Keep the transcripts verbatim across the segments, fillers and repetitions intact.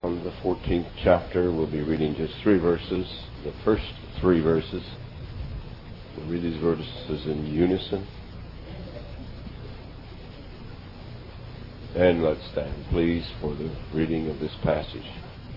From the fourteenth chapter, we'll be reading just three verses, the first three verses. We'll read these verses in unison. And let's stand, please, for the reading of this passage.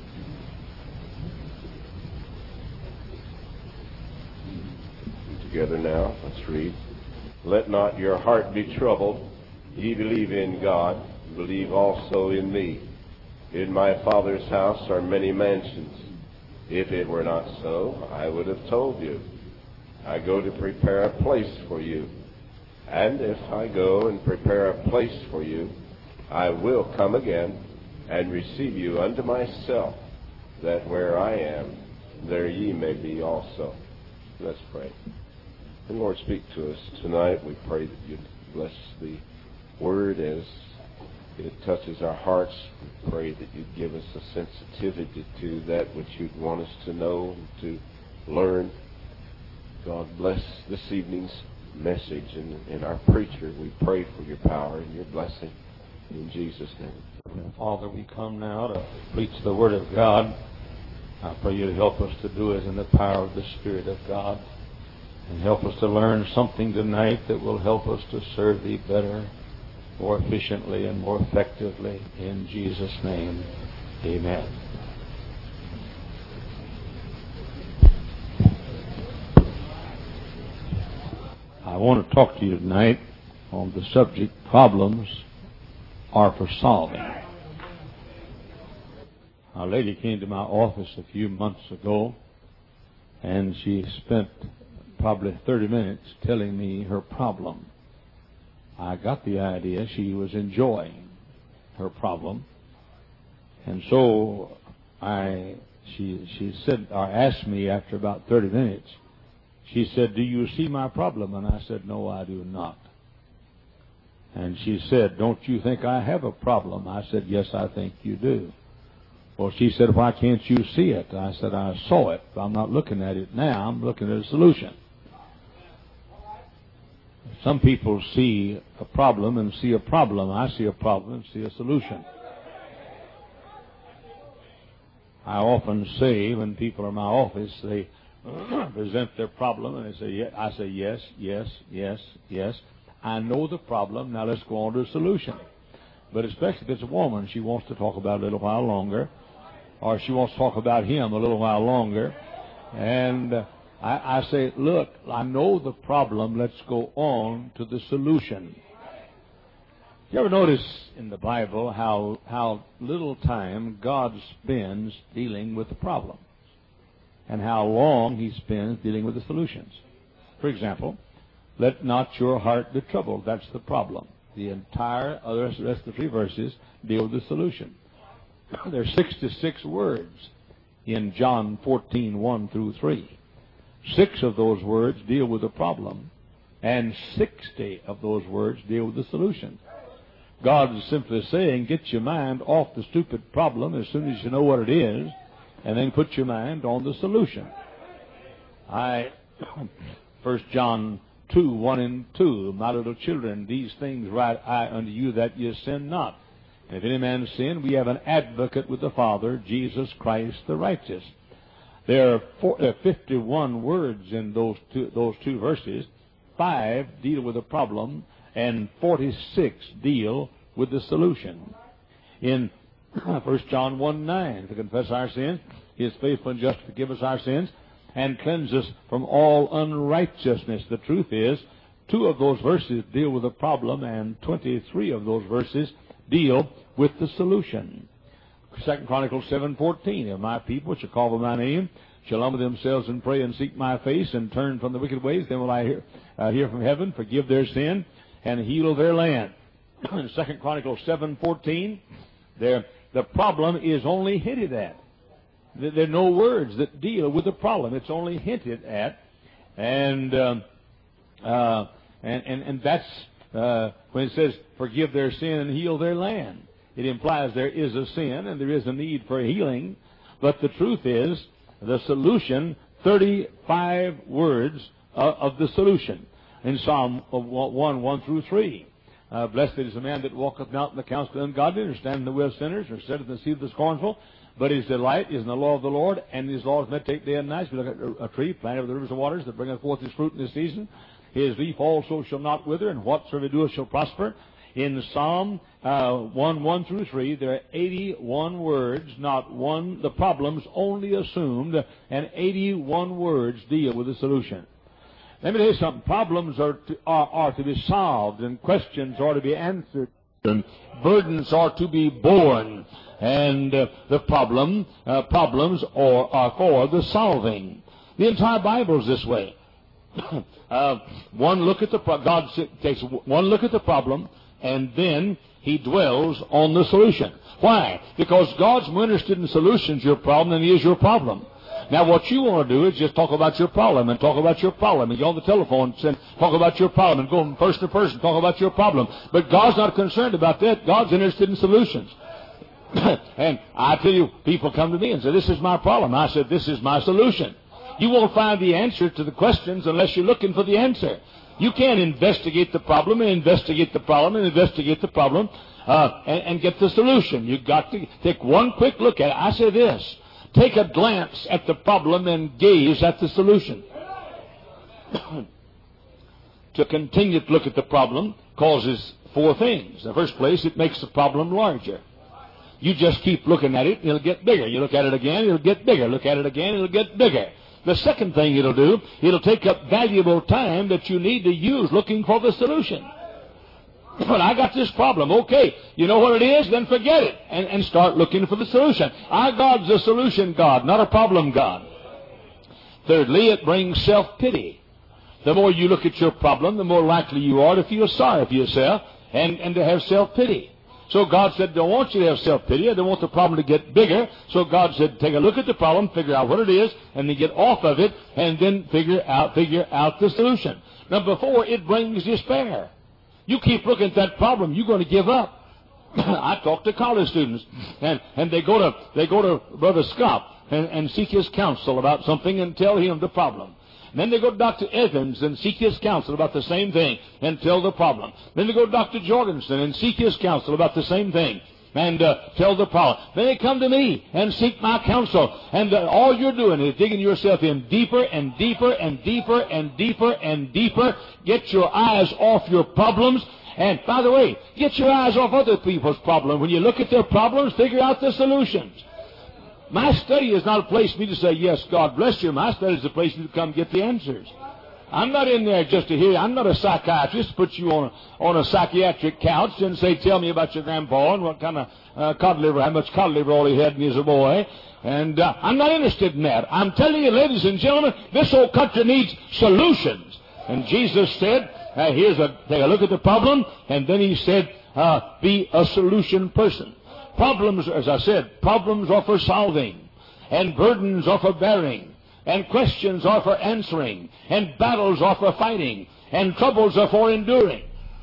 Together now, let's read. Let not your heart be troubled. Ye believe in God, believe also in me. In my Father's house are many mansions. If it were not so, I would have told you. I go to prepare a place for you. And if I go and prepare a place for you, I will come again and receive you unto myself, that where I am, there ye may be also. Let's pray. And Lord, speak to us tonight. We pray that you'd bless the word as it touches our hearts. We pray that you'd give us a sensitivity to that which you'd want us to know and to learn. God bless this evening's message and, and our preacher. We pray for your power and your blessing in Jesus' name. Father, we come now to preach the Word of God. I pray you to help us to do it in the power of the Spirit of God. And help us to learn something tonight that will help us to serve thee better, more efficiently and more effectively. In Jesus' name, amen. I want to talk to you tonight on the subject, problems are for solving. A lady came to my office a few months ago, and she spent probably thirty minutes telling me her problem. I got the idea she was enjoying her problem, and so I she she said or asked me after about thirty minutes. She said, "Do you see my problem?" And I said, "No, I do not." And she said, "Don't you think I have a problem?" I said, "Yes, I think you do." Well, she said, "Why can't you see it?" I said, "I saw it, but I'm not looking at it now. I'm looking at a solution." Some people see a problem and see a problem. I see a problem and see a solution. I often say when people are in my office, they present their problem and they say, yeah, I say, yes, yes, yes, yes. I know the problem. Now let's go on to a solution. But especially if it's a woman, she wants to talk about it a little while longer, or she wants to talk about him a little while longer. And uh, I, I say, look, I know the problem. Let's go on to the solution. You ever notice in the Bible how how little time God spends dealing with the problem, and how long He spends dealing with the solutions? For example, let not your heart be troubled. That's the problem. The entire other rest of the three verses deal with the solution. There are sixty-six words in John fourteen, one through three. Six of those words deal with the problem, and sixty of those words deal with the solution. God is simply saying, get your mind off the stupid problem as soon as you know what it is, and then put your mind on the solution. I, First John two, one and two, my little children, these things write I unto you that ye sin not. And if any man sin, we have an advocate with the Father, Jesus Christ the righteous. There are, four, there are fifty-one words in those two, those two verses. Five deal with the problem, and forty-six deal with the solution. In First John one, nine, if we confess our sins, He is faithful and just to forgive us our sins and cleanse us from all unrighteousness. The truth is, two of those verses deal with the problem, and twenty-three of those verses deal with the solution. Second Chronicles seven, fourteen, if my people which are called by my name shall humble themselves and pray and seek my face and turn from the wicked ways, then will I hear, uh, hear from heaven, forgive their sin, and heal their land. In Second Chronicles seven, fourteen, there, the problem is only hinted at. There are no words that deal with the problem. It's only hinted at. And um, uh, and, and, and that's uh, when it says, forgive their sin and heal their land. It implies there is a sin and there is a need for healing. But the truth is, the solution, thirty-five words uh, of the solution. In Psalm one, one through three. Uh, Blessed is the man that walketh not in the counsel of the ungodly, or standeth in the way of sinners, or sitteth in the seat of the scornful. But his delight is in the law of the Lord, and his laws meditate day and night. If you look at a tree planted with the rivers of waters that bringeth forth his fruit in his season, his leaf also shall not wither, and whatsoever he doeth shall prosper. In Psalm uh, one, one through three, there are eighty-one words, not one, the problems only assumed, and eighty-one words deal with the solution. Let me tell you something. Problems are to, are, are to be solved, and questions are to be answered, and burdens are to be borne, and uh, the problem uh, problems are, are for the solving. The entire Bible is this way. uh, one look at the pro- God takes one look at the problem, and then he dwells on the solution. Why? Because God's more interested in solutions to your problem than he is your problem. Now, what you want to do is just talk about your problem and talk about your problem and get on the telephone and talk about your problem and go from person to person, talk about your problem. But God's not concerned about that. God's interested in solutions. And I tell you, people come to me and say, this is my problem. I said, this is my solution. You won't find the answer to the questions unless you're looking for the answer. You can't investigate the problem and investigate the problem and investigate the problem uh, and, and get the solution. You've got to take one quick look at it. I say this. Take a glance at the problem and gaze at the solution. To continue to look at the problem causes four things. In the first place, it makes the problem larger. You just keep looking at it, it'll get bigger. You look at it again, it'll get bigger. Look at it again, it'll get bigger. The second thing it'll do, it'll take up valuable time that you need to use looking for the solution. But I got this problem. Okay, you know what it is? Then forget it and, and start looking for the solution. Our God's a solution God, not a problem God. Thirdly, it brings self-pity. The more you look at your problem, the more likely you are to feel sorry for yourself and, and to have self-pity. So God said, I don't want you to have self-pity. I don't want the problem to get bigger. So God said, take a look at the problem, figure out what it is, and then get off of it, and then figure out, figure out the solution. Number four, it brings despair. You keep looking at that problem, you're going to give up. I talk to college students, and, and they go to they go to Brother Scott and, and seek his counsel about something and tell him the problem. And then they go to Doctor Evans and seek his counsel about the same thing and tell the problem. Then they go to Doctor Jorgensen and seek his counsel about the same thing and uh, tell the problem. Then they come to me and seek my counsel. And uh, all you're doing is digging yourself in deeper and deeper and deeper and deeper and deeper. Get your eyes off your problems. And, by the way, get your eyes off other people's problems. When you look at their problems, figure out the solutions. My study is not a place for me to say, yes, God bless you. My study is a place for you to come get the answers. I'm not in there just to hear you. I'm not a psychiatrist, put you on a, on a psychiatric couch and say, tell me about your grandpa and what kind of uh, cod liver, how much cod liver all he had when he was a boy. And uh, I'm not interested in that. I'm telling you, ladies and gentlemen, this whole country needs solutions. And Jesus said, uh, here's a, take a look at the problem, and then he said, uh, be a solution person. Problems, as I said, problems are for solving, and burdens are for bearing, and questions are for answering, and battles are for fighting, and troubles are for enduring.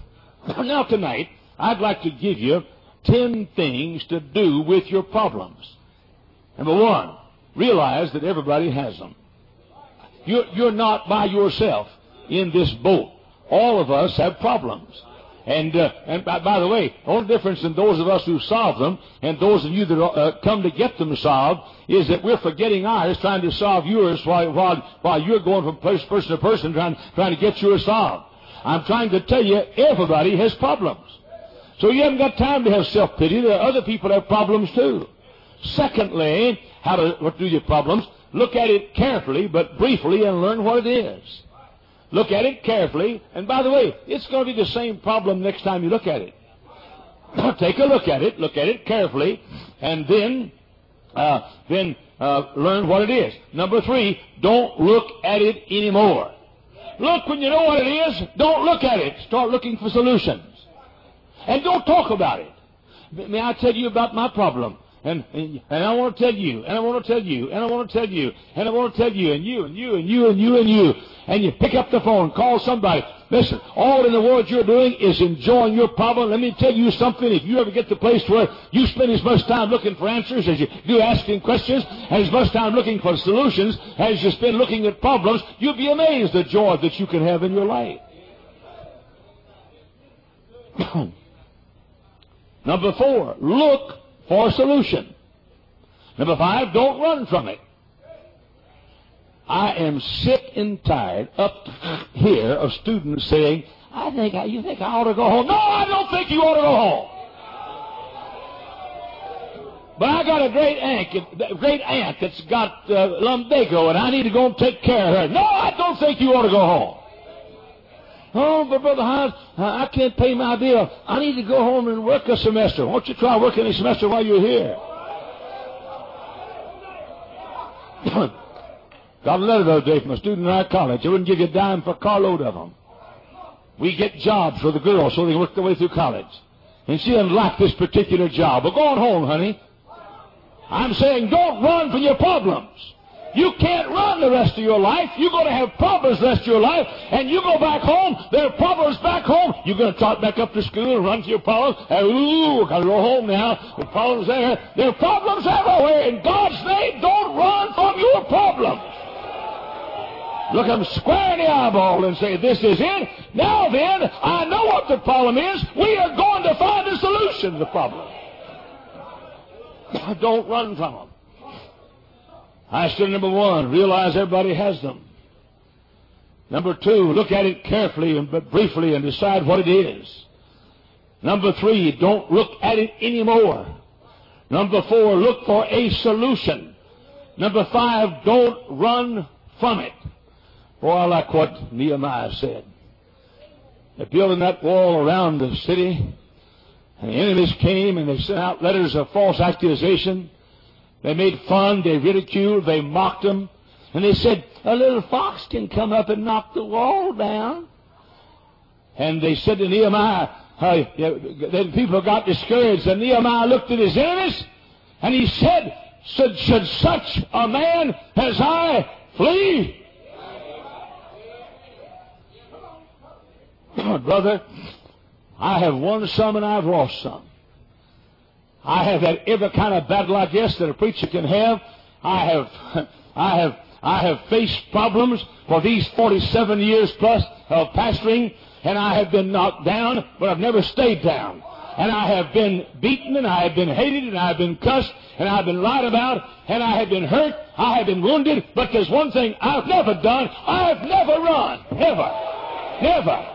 Now tonight, I'd like to give you ten things to do with your problems. Number one, realize that everybody has them. You're, you're not by yourself in this boat. All of us have problems. And, uh, and by, by the way, the only difference in those of us who solve them and those of you that uh, come to get them solved is that we're forgetting ours, trying to solve yours while, while, while you're going from person to person trying, trying to get yours solved. I'm trying to tell you, everybody has problems. So you haven't got time to have self-pity. There are other people that have problems too. Secondly, how to what do your problems? Look at it carefully but briefly and learn what it is. Look at it carefully, and by the way, it's going to be the same problem next time you look at it. Take a look at it, look at it carefully, and then uh, then uh, learn what it is. Number three, don't look at it anymore. Look when you know what it is, don't look at it. Start looking for solutions. And don't talk about it. May I tell you about my problem? And, and and I want to tell you, and I want to tell you, and I want to tell you, and I want to tell you, and you, and you, and you, and you, and you. And you pick up the phone, call somebody. Listen, all in the world you're doing is enjoying your problem. Let me tell you something. If you ever get to the place where you spend as much time looking for answers as you do asking questions, and as much time looking for solutions as you spend looking at problems, you'll be amazed at the joy that you can have in your life. Number four, look for a solution. Number five, don't run from it. I am sick and tired up here of students saying, I think I, you think I ought to go home. No, I don't think you ought to go home. But I got a great aunt, a great aunt that's got uh, lumbago, and I need to go and take care of her. No, I don't think you ought to go home. Oh, but Brother Hines, I can't pay my bill. I need to go home and work a semester. Why don't you try working a semester while you're here? Got a letter the other day from a student in our college. They wouldn't give you a dime for a carload of them. We get jobs for the girls so they can work their way through college. And she doesn't like this particular job. Well, go on home, honey. I'm saying don't run from your problems. You can't run the rest of your life. You're going to have problems the rest of your life. And you go back home, there are problems back home. You're going to trot back up to school and run to your problems. And, ooh, got to go home now. The problems there. There are problems everywhere. In God's name, don't run from your problems. Look them square in the eyeball and say, this is it. Now then, I know what the problem is. We are going to find a solution to the problem. Don't run from them. I said, number one, realize everybody has them. Number two, look at it carefully and but briefly and decide what it is. Number three, don't look at it anymore. Number four, look for a solution. Number five, don't run from it. Boy, I like what Nehemiah said. They're building that wall around the city, and the enemies came and they sent out letters of false accusation. They made fun, they ridiculed, they mocked them, and they said, a little fox can come up and knock the wall down. And they said to Nehemiah, uh, then people got discouraged, and Nehemiah looked at his enemies, and he said, should, should such a man as I flee? Brother, I have won some and I've lost some. I have had every kind of battle, I guess, that a preacher can have. I have, I have, I have faced problems for these forty-seven years plus of pastoring, and I have been knocked down, but I've never stayed down. And I have been beaten, and I have been hated, and I have been cussed, and I have been lied about, and I have been hurt, I have been wounded. But there's one thing I've never done: I've never run, never, never.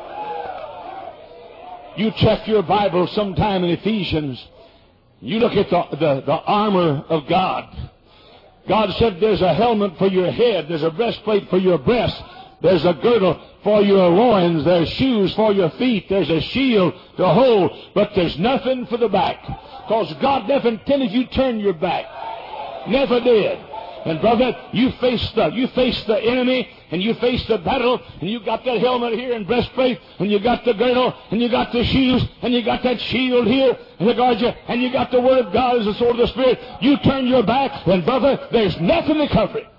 You check your Bible sometime in Ephesians. You look at the, the, the armor of God. God said there's a helmet for your head. There's a breastplate for your breast. There's a girdle for your loins. There's shoes for your feet. There's a shield to hold. But there's nothing for the back. Because God never intended you to turn your back. Never did. And brother, you face the you face the enemy, and you face the battle, and you got that helmet here and breastplate, and you got the girdle, and you got the shoes, and you got that shield here to guard you, and you got the Word of God as the sword of the Spirit. You turn your back, and brother, there's nothing to cover it.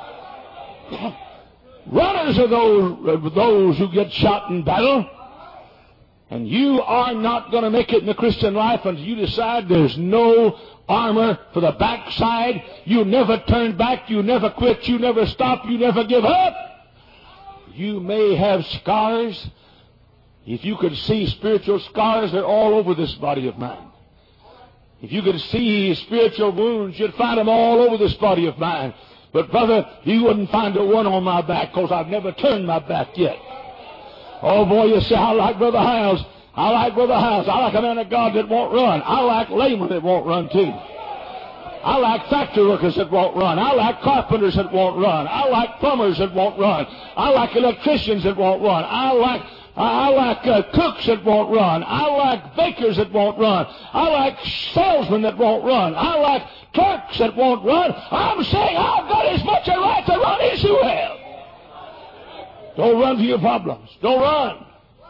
Runners are those, those who get shot in battle. And you are not going to make it in the Christian life until you decide there's no armor for the backside. You never turn back. You never quit. You never stop. You never give up. You may have scars. If you could see spiritual scars, they're all over this body of mine. If you could see spiritual wounds, you'd find them all over this body of mine. But brother, you wouldn't find a one on my back, because I've never turned my back yet. Oh boy, you say, I like Brother Hiles. I like Brother Hiles. I like a man of God that won't run. I like laymen that won't run too. I like factory workers that won't run. I like carpenters that won't run. I like plumbers that won't run. I like electricians that won't run. I like I like uh, cooks that won't run. I like bakers that won't run. I like salesmen that won't run. I like clerks that won't run. I'm saying I've got as much a right to run as you have. Don't run to your problems. Don't run.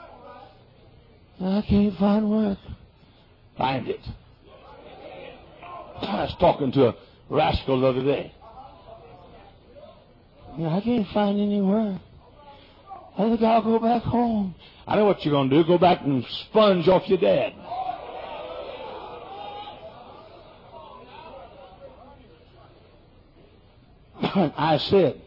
I can't find work. Find it. I was talking to a rascal the other day. I can't find any work. I think I'll go back home. I know what you're going to do. Go back and sponge off your dad. I said,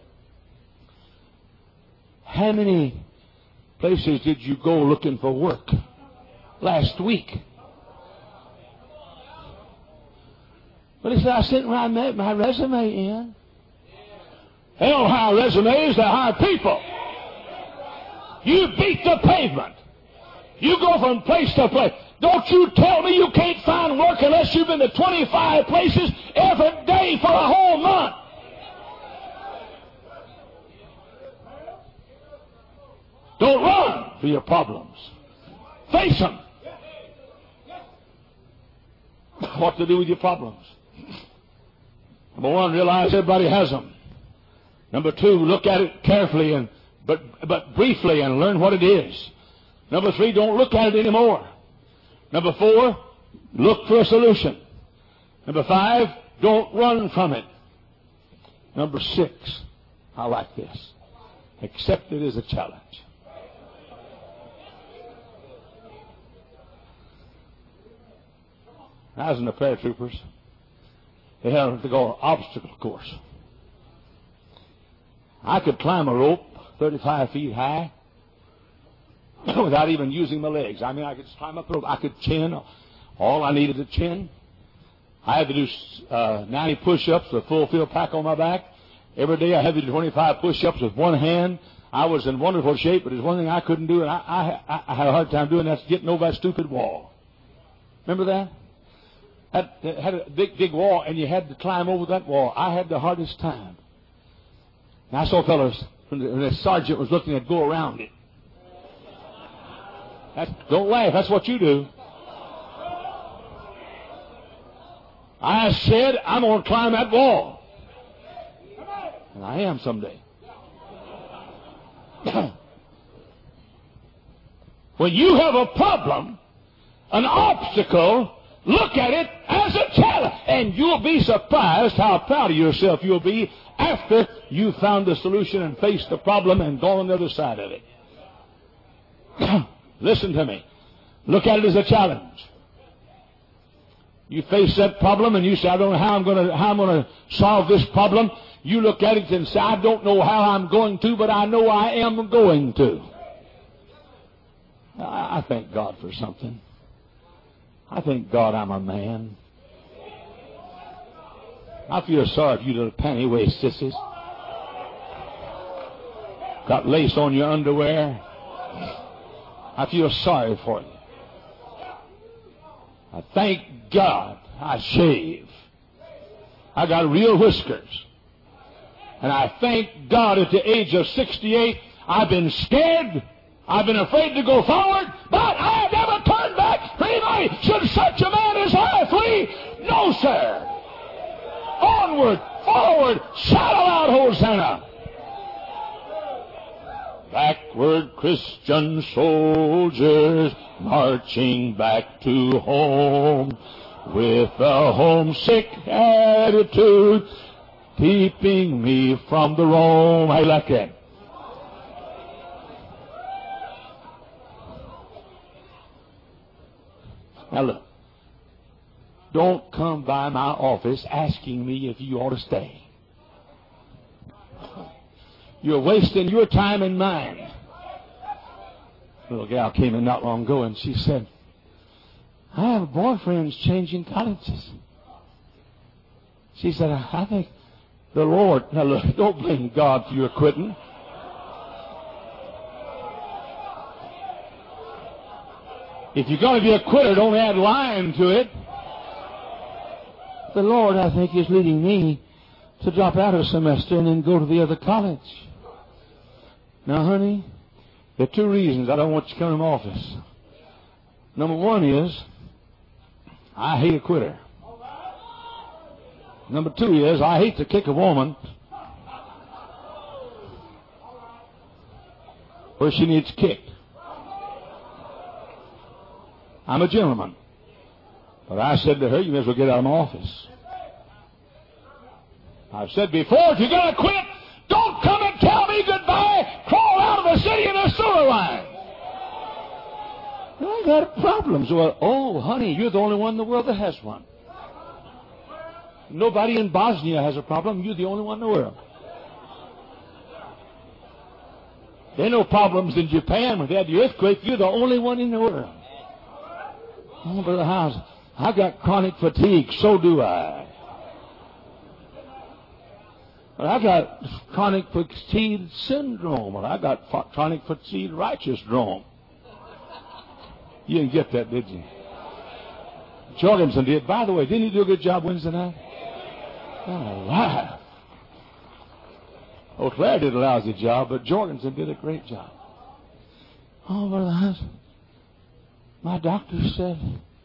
how many places did you go looking for work last week? But he said, I sent my, my resume in. They don't hire resumes, they hire people. You beat the pavement. You go from place to place. Don't you tell me you can't find work unless you've been to twenty-five places every day for a whole month. Don't run for your problems. Face them. What to do with your problems? Number one, realize everybody has them. Number two, look at it carefully and but but briefly and learn what it is. Number three, don't look at it anymore. Number four, look for a solution. Number five, don't run from it. Number six, I like this. Accept it as a challenge. I was in the paratroopers. They had to go an obstacle course. I could climb a rope thirty-five feet high without even using my legs. I mean, I could climb up the rope. I could chin. All I needed to chin. I had to do uh, ninety push-ups with a full field pack on my back. Every day I had to do twenty-five push-ups with one hand. I was in wonderful shape, but there's one thing I couldn't do, and I, I, I had a hard time doing. That's getting over that stupid wall. Remember that? Had, had a big, big wall, and you had to climb over that wall. I had the hardest time. And I saw fellows, when the, when the sergeant was looking at go around it. That's, don't laugh. That's what you do. I said, I'm going to climb that wall. And I am someday. When you have a problem, an obstacle, look at it as a challenge. And you'll be surprised how proud of yourself you'll be after you've found the solution and faced the problem and gone on the other side of it. Listen to me. Look at it as a challenge. You face that problem and you say, I don't know how I'm going to how I'm going to solve this problem. You look at it and say, I don't know how I'm going to, but I know I am going to. I, I thank God for something. I thank God I'm a man. I feel sorry for you little panty-waist sissies. Got lace on your underwear. I feel sorry for you. I thank God I shave. I got real whiskers. And I thank God at the age of sixty-eight, I've been scared. I've been afraid to go forward, but I have never turned back. Anybody, should such a man as I flee? No, sir. Onward, forward, shout aloud, Hosanna. Backward Christian soldiers marching back to home with a homesick attitude, keeping me from the Rome. I like that. Now look, don't come by my office asking me if you ought to stay. You're wasting your time and mine. A little gal came in not long ago and she said, I have boyfriends changing colleges. She said, I think the Lord... Now look, don't blame God for your quitting. If you're going to be a quitter, don't add lying to it. The Lord, I think, is leading me to drop out a semester and then go to the other college. Now, honey, there are two reasons I don't want you to come to my office. Number one is, I hate a quitter. Number two is, I hate to kick a woman where she needs kicked. I'm a gentleman. But I said to her, you may as well get out of my office. I've said before, if you're going to quit, don't come and tell me goodbye. Crawl out of the city in a sewer line. I got problems. Well, oh, honey, you're the only one in the world that has one. Nobody in Bosnia has a problem. You're the only one in the world. There are no problems in Japan when they had the earthquake. You're the only one in the world. Oh, Brother House, I got chronic fatigue. So do I. Well, I got chronic fatigue syndrome. Well, I got chronic fatigue righteousdrome. You didn't get that, did you? Jorgensen did. By the way, didn't he do a good job Wednesday night? Oh, wow. Oh, Claire did a lousy job, but Jorgensen did a great job. Oh, Brother Hines, my doctor said,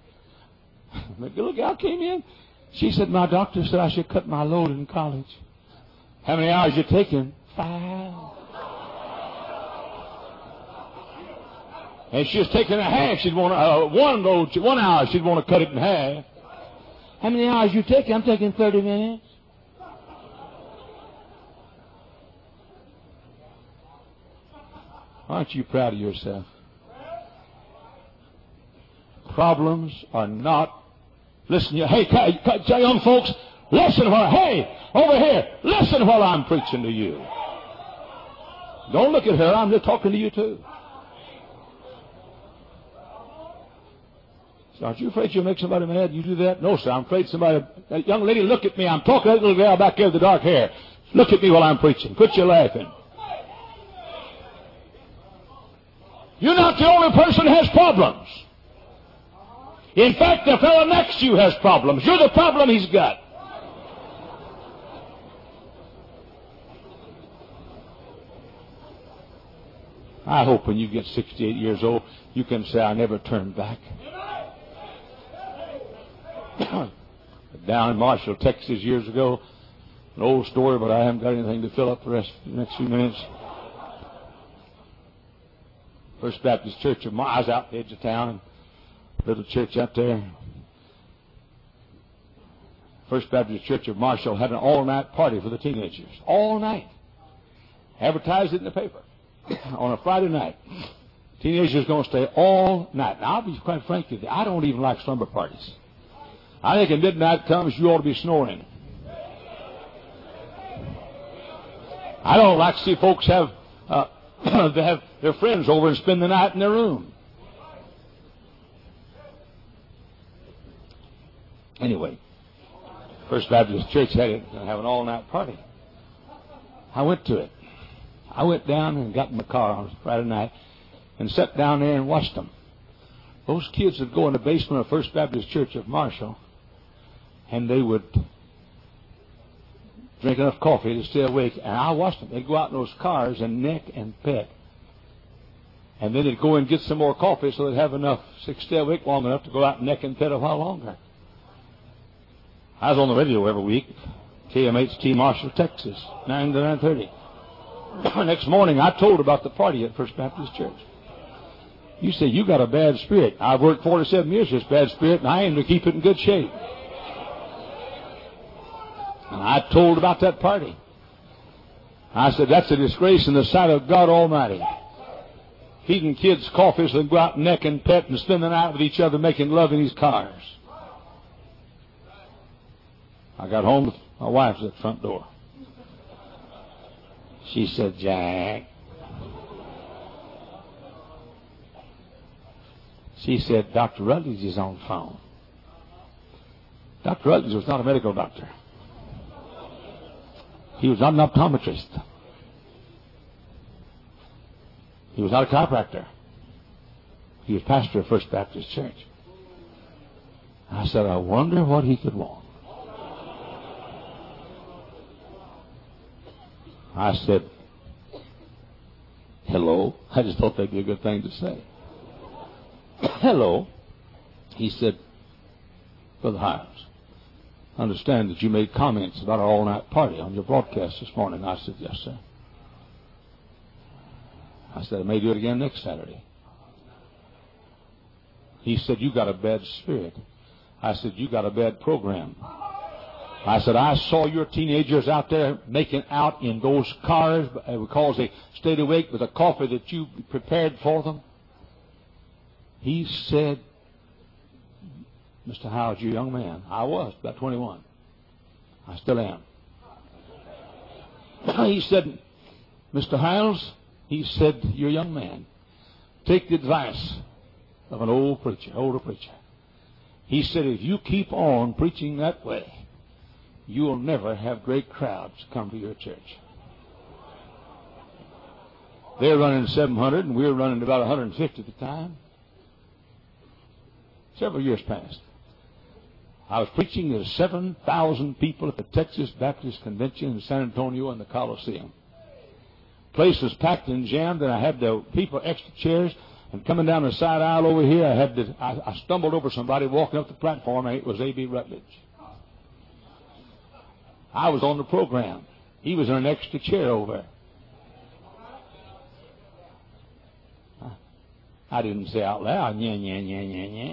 look, out came in. She said, my doctor said I should cut my load in college. How many hours you taking? Five. And she was taking a half. She'd want uh, one load, one hour. She'd want to cut it in half. How many hours you taking? I'm taking thirty minutes. Aren't you proud of yourself? Problems are not. Listen, you. Hey, young folks, listen while. Hey, over here, listen while I'm preaching to you. Don't look at her. I'm just talking to you too. So aren't you afraid you'll make somebody mad? You do that? No, sir. I'm afraid somebody. That young lady, look at me. I'm talking to that little gal back there with the dark hair. Look at me while I'm preaching. Quit your laughing. You're not the only person who has problems. In fact, the fellow next to you has problems. You're the problem he's got. I hope when you get sixty-eight years old, you can say, I never turned back. Down in Marshall, Texas, years ago, an old story, but I haven't got anything to fill up the rest of the next few minutes. First Baptist Church of Marshall. I was out the edge of town, little church out there. First Baptist Church of Marshall had an all-night party for the teenagers. All night. Advertised it in the paper. On a Friday night. Teenagers are going to stay all night. Now, I'll be quite frank with you. I don't even like slumber parties. I think when midnight comes, you ought to be snoring. I don't like to see folks have uh, they have their friends over and spend the night in their room. Anyway, First Baptist Church had it have an all-night party. I went to it. I went down and got in my car on Friday night and sat down there and watched them. Those kids would go in the basement of First Baptist Church of Marshall, and they would drink enough coffee to stay awake. And I watched them. They'd go out in those cars and neck and peck. And then they'd go and get some more coffee so they'd have enough to stay awake long enough to go out and neck and pet a while longer. I was on the radio every week, K M H T Marshall, Texas, nine to nine thirty. Next morning, I told about the party at First Baptist Church. You say, you got a bad spirit. I've worked forty-seven years with this bad spirit, and I aim to keep it in good shape. And I told about that party. I said, that's a disgrace in the sight of God Almighty. Feeding kids coffee so they can go out and neck and pet and spend the night with each other making love in these cars. I got home, my wife's at the front door. She said, Jack. She said, Doctor Rutledge is on the phone. Doctor Rutledge was not a medical doctor. He was not an optometrist. He was not a chiropractor. He was pastor of First Baptist Church. I said, I wonder what he could want. I said, hello. I just thought that'd be a good thing to say. Hello. He said, Brother Hines, I understand that you made comments about our all-night party on your broadcast this morning. I said, yes, sir. I said, I may do it again next Saturday. He said, you got a bad spirit. I said, you got a bad program. I said, I saw your teenagers out there making out in those cars because they stayed awake with the coffee that you prepared for them. He said, Mister Howes, you're a young man. I was, about twenty-one. I still am. He said, Mister Howes, he said, you're a young man. Take the advice of an old preacher, older preacher. He said, if you keep on preaching that way, you'll never have great crowds come to your church. They're running seven hundred, and we're running about one hundred fifty at the time. Several years past. I was preaching to seven thousand people at the Texas Baptist Convention in San Antonio in the Coliseum. Place was packed and jammed, and I had the people extra chairs. And coming down the side aisle over here, I had to, I, I stumbled over somebody walking up the platform, and it was A B Rutledge. I was on the program. He was in an extra chair over. I didn't say out loud, yeah, yeah, yeah, yeah, yeah.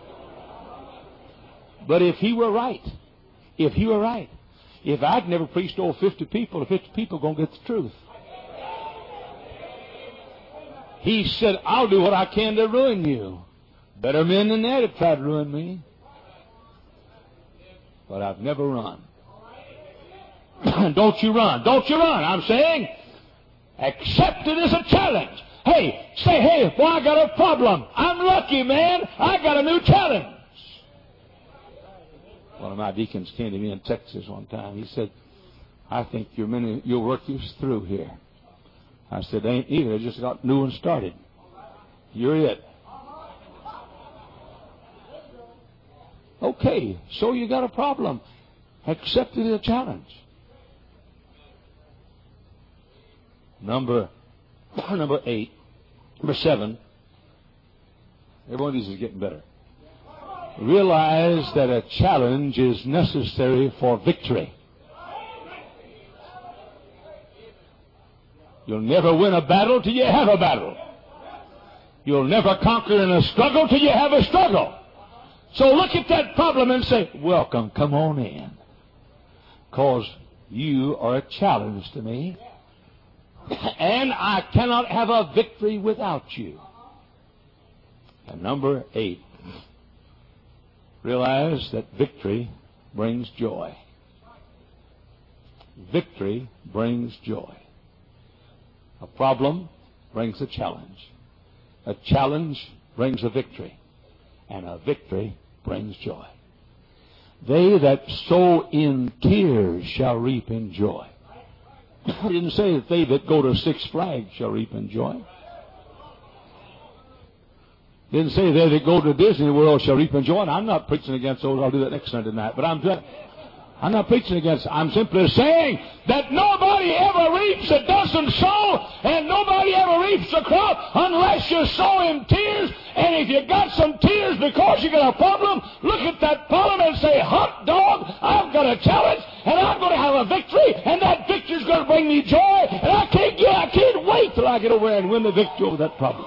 But if he were right, if he were right, if I'd never preached to over fifty people, the fifty people are going to get the truth. He said, I'll do what I can to ruin you. Better men than that have tried to ruin me. But I've never run. Don't you run. Don't you run. I'm saying, accept it as a challenge. Hey, say, hey, boy, I got a problem. I'm lucky, man. I got a new challenge. One of my deacons came to me in Texas one time. He said, I think your, many, your work is through here. I said, ain't either. I just got new and started. You're it. Okay, so you got a problem. Accept it as a challenge. Number, number eight, number seven. Every one of these is getting better. Realize that a challenge is necessary for victory. You'll never win a battle till you have a battle. You'll never conquer in a struggle till you have a struggle. So look at that problem and say, welcome, come on in. Because you are a challenge to me. And I cannot have a victory without you. And number eight, realize that victory brings joy. Victory brings joy. A problem brings a challenge. A challenge brings a victory. And a victory brings joy. They that sow in tears shall reap in joy. He didn't say that they that go to Six Flags shall reap in joy. Didn't say they that go to Disney World shall reap in joy. And I'm not preaching against those. I'll do that next Sunday night. But I'm I'm not preaching against. I'm simply saying that nobody ever reaps that doesn't sow, and nobody ever reaps a crop unless you sow in tears. And if you got some tears because you got a problem, look at that problem and say, hot dog, I've got a challenge, and I'm going to have a victory, and that victory's going to bring me joy, and I can't get, I can't wait till I get over there and win the victory over that problem.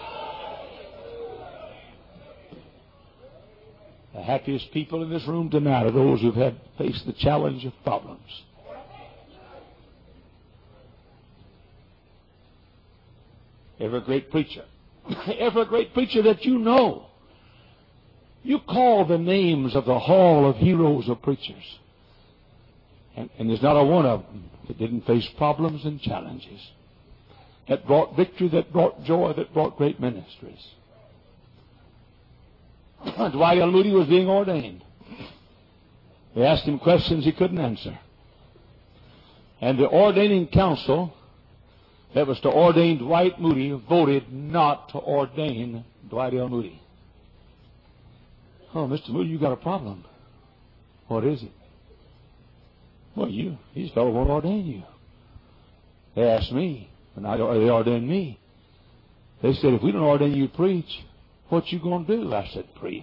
The happiest people in this room tonight are those who've had faced the challenge of problems. Every great preacher, every great preacher that you know, you call the names of the hall of heroes of preachers. And, and there's not a one of them that didn't face problems and challenges, that brought victory, that brought joy, that brought great ministries. Dwight L. Moody was being ordained. They asked him questions he couldn't answer. And the ordaining council that was to ordain Dwight Moody voted not to ordain Dwight L. Moody. Oh, Mister Moody, you got a problem. What is it? Well, you, these fellows won't ordain you. They asked me, and I, they ordained me. They said, if we don't ordain you to preach, what you going to do? I said, preach.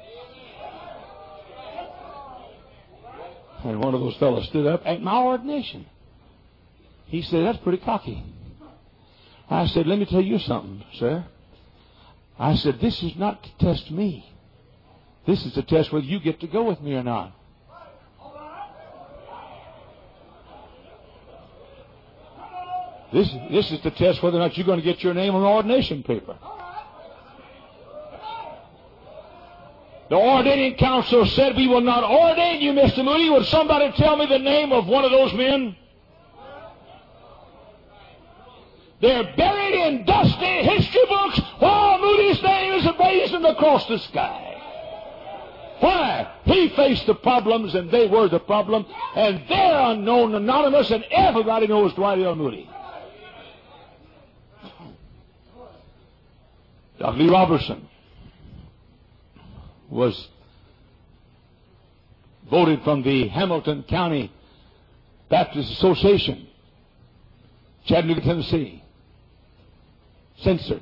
And one of those fellows stood up at my ordination. He said, that's pretty cocky. I said, let me tell you something, sir. I said, this is not to test me. This is to test whether you get to go with me or not. This, this is to test whether or not you're going to get your name on the ordination paper. The ordaining council said, we will not ordain you, Mister Moody. Would somebody tell me the name of one of those men? They're buried in dusty history books while Moody's name is raised across the sky. Why? He faced the problems, and they were the problem, and they're unknown, anonymous, and everybody knows Dwight L. Moody. Doctor Lee Robertson was voted from the Hamilton County Baptist Association, Chattanooga, Tennessee. Censored.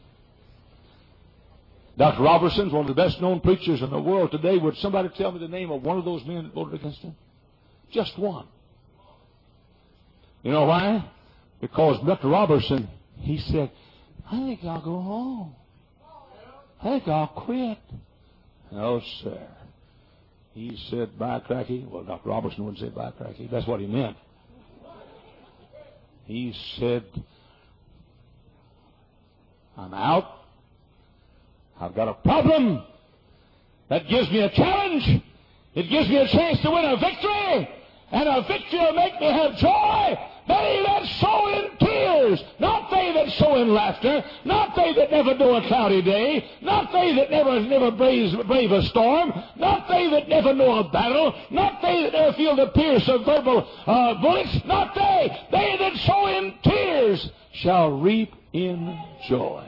Doctor Robertson's one of the best known preachers in the world today. Would somebody tell me the name of one of those men that voted against him? Just one. You know why? Because Doctor Robertson, he said, I think I'll go home. I think I'll quit. No, sir. He said, bye, cracky. Well, Doctor Robertson wouldn't say bye, cracky. That's what he meant. He said, I'm out. I've got a problem. That gives me a challenge. It gives me a chance to win a victory. And a victory will make me have joy. They that sow in tears, not they that sow in laughter, not they that never know a cloudy day, not they that never never brave, brave a storm, not they that never know a battle, not they that never feel the pierce of verbal uh, bullets, not they. They that sow in tears shall reap in joy.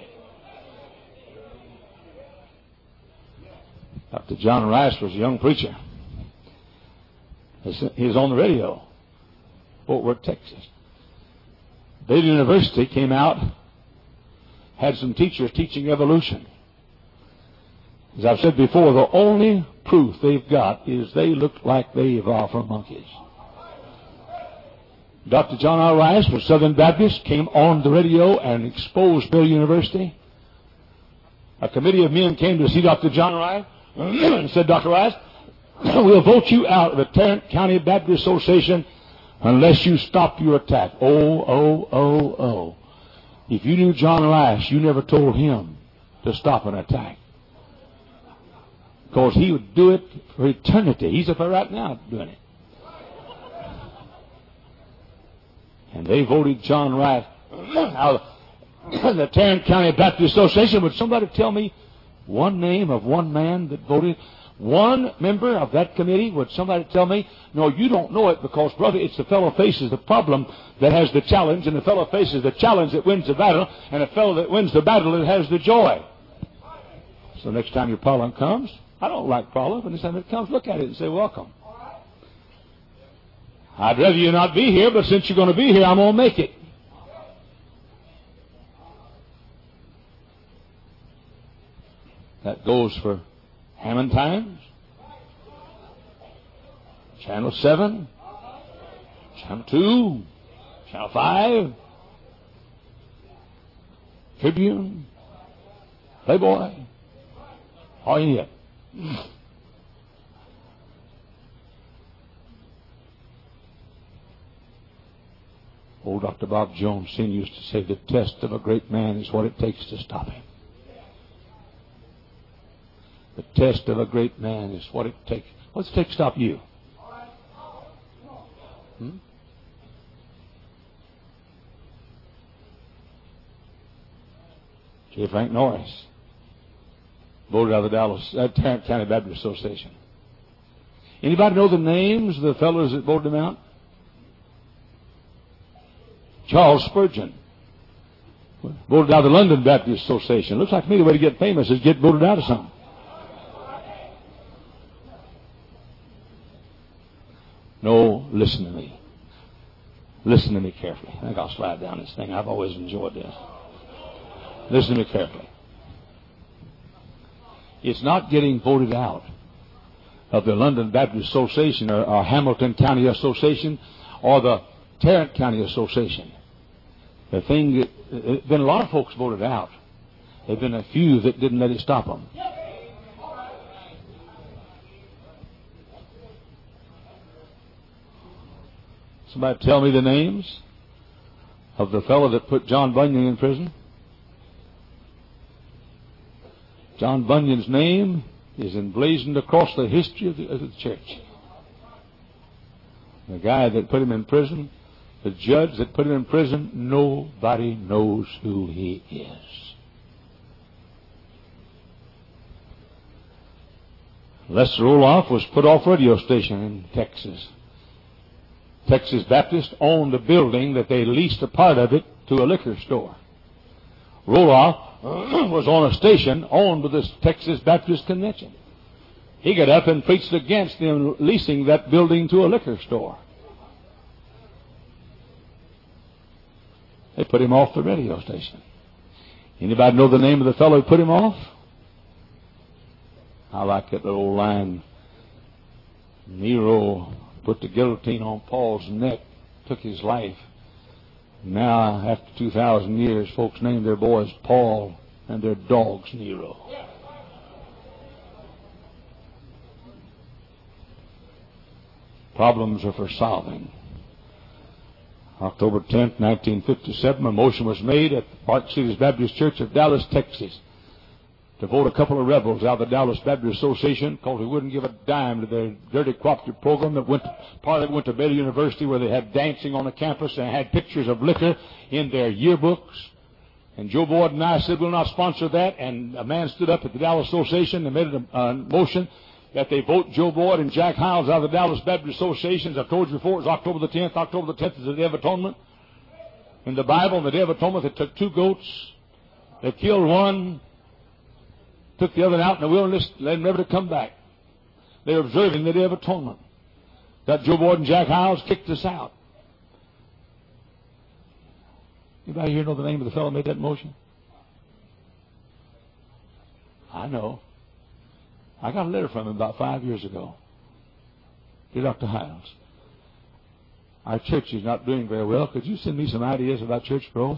Doctor John Rice was a young preacher. He was on the radio, Fort Worth, Texas. Baylor University came out, had some teachers teaching evolution. As I've said before, the only proof they've got is they look like they evolved from monkeys. Doctor John R. Rice was Southern Baptist, came on the radio and exposed Baylor University. A committee of men came to see Doctor John Rice and said, Doctor Rice, we'll vote you out of the Tarrant County Baptist Association unless you stop your attack. Oh, oh, oh, oh. If you knew John Rice, you never told him to stop an attack. Because he would do it for eternity. He's up there right now doing it. And they voted John Rice out of the Tarrant County Baptist Association. Would somebody tell me one name of one man that voted? One member of that committee? Would somebody tell me? No, you don't know it because, brother, it's the fellow faces the problem that has the challenge, and the fellow faces the challenge that wins the battle, and the fellow that wins the battle that has the joy. So next time your problem comes, I don't like problem, but next time it comes, look at it and say, welcome. I'd rather you not be here, but since you're going to be here, I'm going to make it. That goes for Hammond Times, Channel seven, Channel two, Channel five, Tribune, Playboy, all you need. Old Doctor Bob Jones Senior used to say the test of a great man is what it takes to stop him. The test of a great man is what it takes. What's it take to stop you? Hmm? J. Frank Norris voted out of the Dallas uh, Tarrant County Baptist Association. Anybody know the names of the fellows that voted him out? Charles Spurgeon voted out of the London Baptist Association. Looks like to me the way to get famous is get voted out of something. No, listen to me. Listen to me carefully. I think I'll slide down this thing. I've always enjoyed this. Listen to me carefully. It's not getting voted out of the London Baptist Association or, or Hamilton County Association or the Tarrant County Association. The thing that, there have been a lot of folks voted out. There have been a few that didn't let it stop them. Somebody tell me the names of the fellow that put John Bunyan in prison. John Bunyan's name is emblazoned across the history of the, of the church. The guy that put him in prison, the judge that put him in prison, nobody knows who he is. Lester Roloff was put off radio station in Texas. Texas Baptist owned a building that they leased a part of it to a liquor store. Roloff was on a station owned by the Texas Baptist Convention. He got up and preached against them leasing that building to a liquor store. They put him off the radio station. Anybody know the name of the fellow who put him off? I like that little line. Nero put the guillotine on Paul's neck, took his life. Now, after two thousand years, folks name their boys Paul and their dogs Nero. Problems are for solving. October tenth, nineteen fifty-seven, a motion was made at Park Cities Baptist Church of Dallas, Texas, to vote a couple of rebels out of the Dallas Baptist Association because they wouldn't give a dime to their dirty cooperative program that went, part of it went to Baylor University, where they had dancing on the campus and had pictures of liquor in their yearbooks. And Joe Boyd and I said, we'll not sponsor that. And a man stood up at the Dallas Association and made a, a motion that they vote Joe Boyd and Jack Hiles out of the Dallas Baptist Association. As I've told you before, it was October the tenth. October the tenth is the Day of Atonement. In the Bible, on the Day of Atonement, they took two goats. They killed one, took the other out in the wilderness, led them never to come back. They were observing the Day of Atonement. That Joe Boyd and Jack Hiles kicked us out. Anybody here know the name of the fellow who made that motion? I know. I got a letter from him about five years ago. Dear Doctor Hiles, our church is not doing very well. Could you send me some ideas about church growth?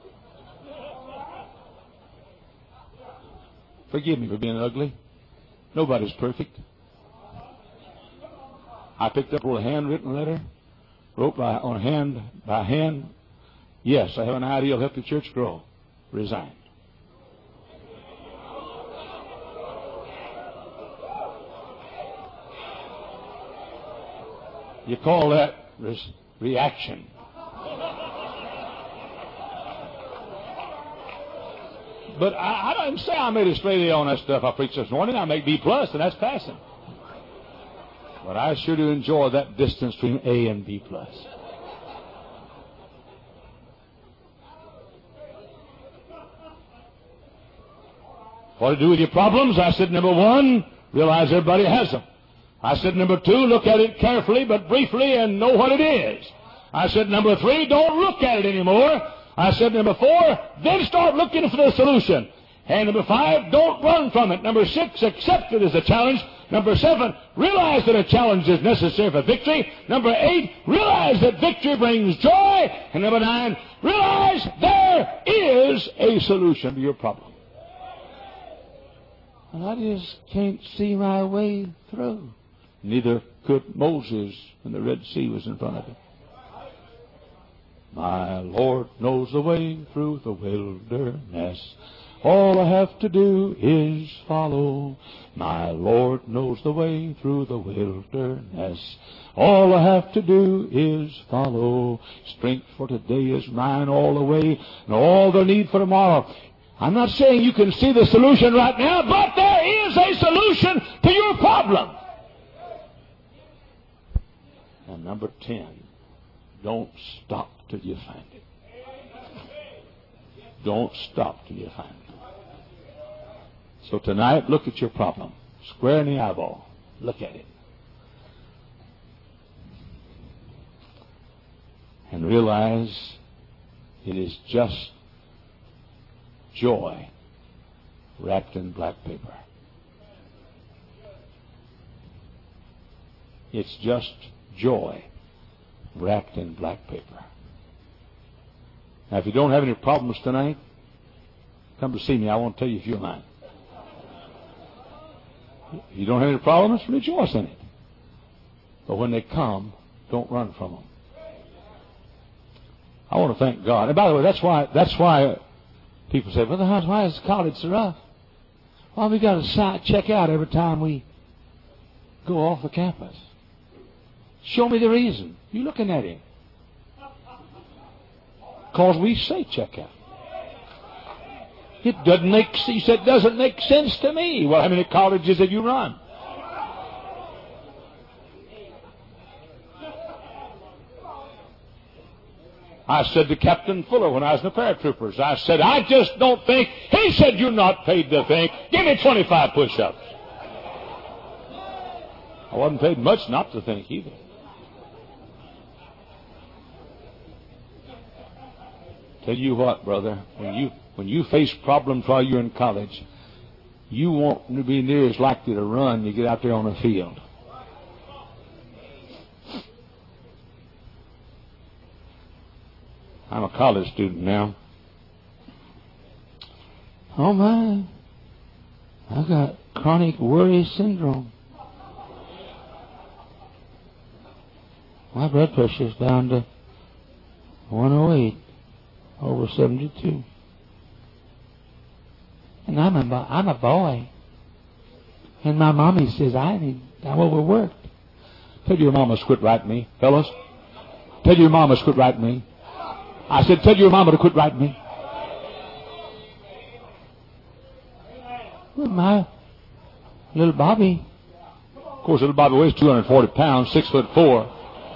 Forgive me for being ugly. Nobody's perfect. I picked up a handwritten letter, wrote by on hand by hand. Yes, I have an idea to help the church grow. Resigned. You call that res- reaction. But I, I don't say I made a straight A on that stuff I preached this morning. I make B plus, and that's passing. But I sure do enjoy that distance between A and B plus. What to do with your problems? I said, number one, realize everybody has them. I said, number two, look at it carefully but briefly and know what it is. I said, number three, don't look at it anymore. I said, number four, then start looking for the solution. And number five, don't run from it. Number six, accept it as a challenge. Number seven, realize that a challenge is necessary for victory. Number eight, realize that victory brings joy. And number nine, realize there is a solution to your problem. And I just can't see my way through. Neither could Moses when the Red Sea was in front of him. My Lord knows the way through the wilderness. All I have to do is follow. My Lord knows the way through the wilderness. All I have to do is follow. Strength for today is mine all the way, and all the need for tomorrow. I'm not saying you can see the solution right now, but there is a solution to your problem. And number ten, don't stop till you find it. Don't stop till you find it. So tonight, look at your problem. Square in the eyeball. Look at it. And realize it is just joy wrapped in black paper. It's just joy wrapped in black paper. Now, if you don't have any problems tonight, come to see me. I won't tell you a few of mine. If you don't have any problems, rejoice in it. But when they come, don't run from them. I want to thank God. And by the way, that's why that's why people say, Brother House, why is college so rough? Well, we got to check out every time we go off the campus. Show me the reason. You looking at him. Because we say check out. It doesn't make, he said, doesn't make sense to me. Well, how many colleges have you run? I said to Captain Fuller when I was in the paratroopers, I said, I just don't think. He said, you're not paid to think. Give me twenty-five push-ups. I wasn't paid much not to think either. Tell you what, brother, when you when you face problems while you're in college, you won't be near as likely to run you get out there on the field. I'm a college student now. Oh my, I got chronic worry syndrome. My blood pressure's down to one oh eight over seventy-two. And I'm a, I'm a boy. And my mommy says, I need, I'm overworked. Tell your mama to quit writing me, fellas. Tell your mama to quit writing me. I said, tell your mama to quit writing me. Well, my little Bobby. Of course, little Bobby weighs two hundred forty pounds, six foot four.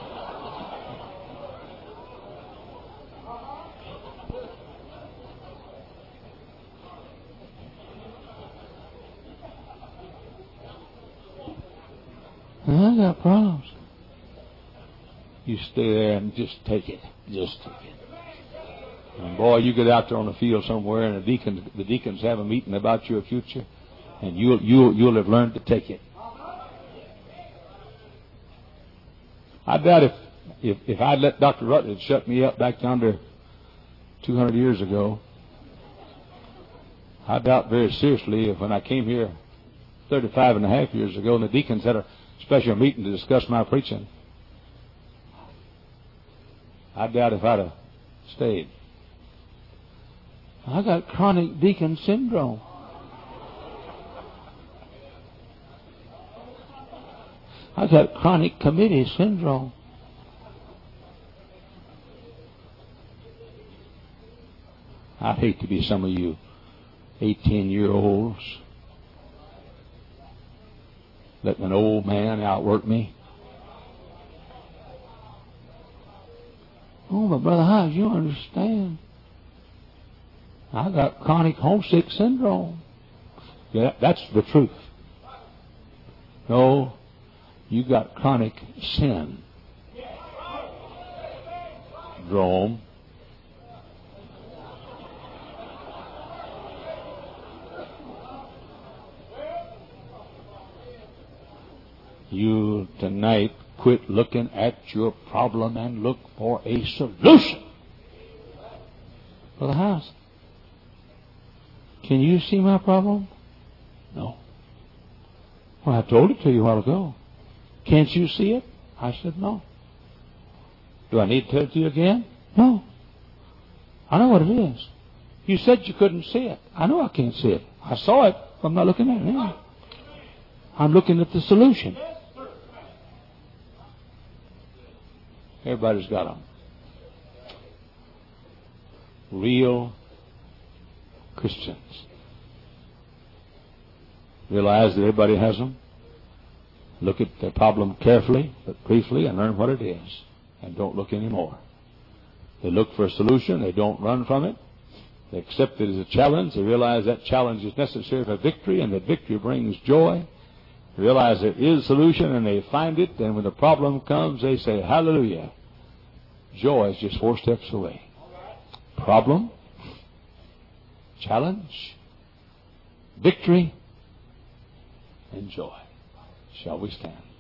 I got problems. You stay there and just take it. Just take it. And boy, you get out there on the field somewhere, and the deacons, the deacons have a meeting about your future, and you'll you'll you'll have learned to take it. I doubt if if if I'd let Doctor Rutledge shut me up back yonder two hundred years ago, I doubt very seriously if when I came here thirty-five and a half years ago, and the deacons had a special meeting to discuss my preaching, I doubt if I'd have stayed. I got chronic deacon syndrome. I got chronic committee syndrome. I'd hate to be some of you eighteen-year-olds letting an old man outwork me. Oh, but Brother Hodge, you understand. I got chronic homesick syndrome. Yeah, that's the truth. No, you got chronic sin syndrome. You tonight quit looking at your problem and look for a solution. Brother House, can you see my problem? No. Well, I told it to you a while ago. Can't you see it? I said no. Do I need to tell it to you again? No. I know what it is. You said you couldn't see it. I know I can't see it. I saw it, but I'm not looking at it now. I'm looking at the solution. Everybody's got them. Real Christians realize that everybody has them. Look at their problem carefully, but briefly, and learn what it is. And don't look anymore. They look for a solution. They don't run from it. They accept it as a challenge. They realize that challenge is necessary for victory, and that victory brings joy. They realize there is a solution, and they find it. And when the problem comes, they say, hallelujah. Joy is just four steps away. Problem, challenge, victory, and joy. Shall we stand?